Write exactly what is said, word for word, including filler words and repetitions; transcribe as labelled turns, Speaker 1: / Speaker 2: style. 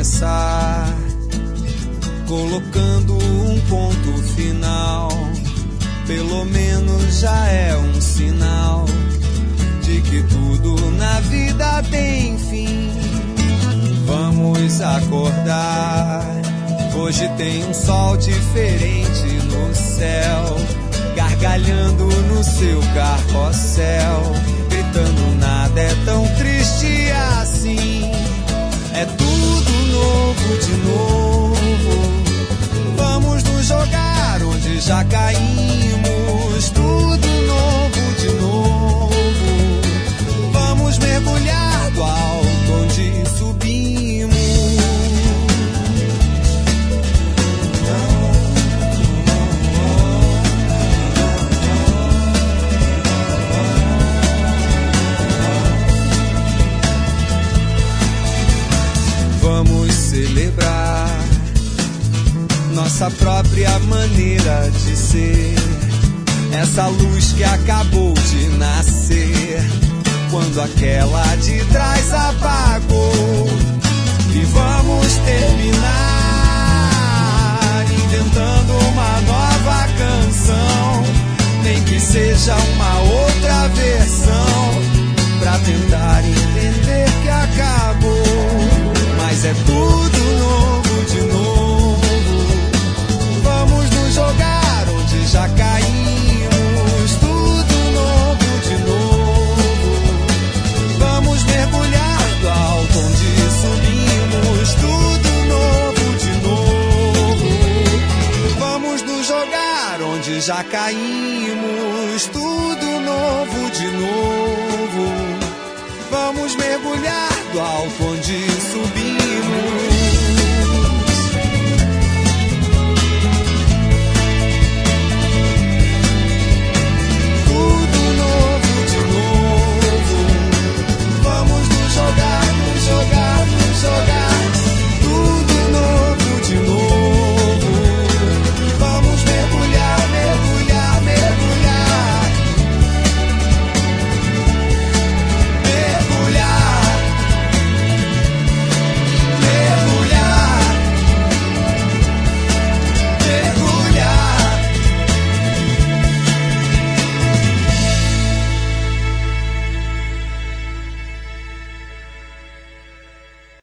Speaker 1: começar, colocando um ponto final. Pelo menos já é um sinal de que tudo na vida tem fim. Vamos acordar, hoje tem um sol diferente no céu, gargalhando no seu carrossel, gritando nada é tão triste assim. É tudo novo de novo, vamos nos jogar onde já caímos. Tudo novo de novo, vamos mergulhar do alto onde subimos. Vamos celebrar nossa própria maneira de ser, essa luz que acabou de nascer, quando aquela de trás apagou. E vamos terminar inventando uma nova canção, nem que seja uma outra versão, pra tentar entender que acabou. Mas é tudo novo de novo, vamos nos jogar onde já caímos. Tudo novo de novo, vamos mergulhar do alto onde subimos. Tudo novo de novo, vamos nos jogar onde já caímos. Tudo novo de novo, vamos mergulhar do alto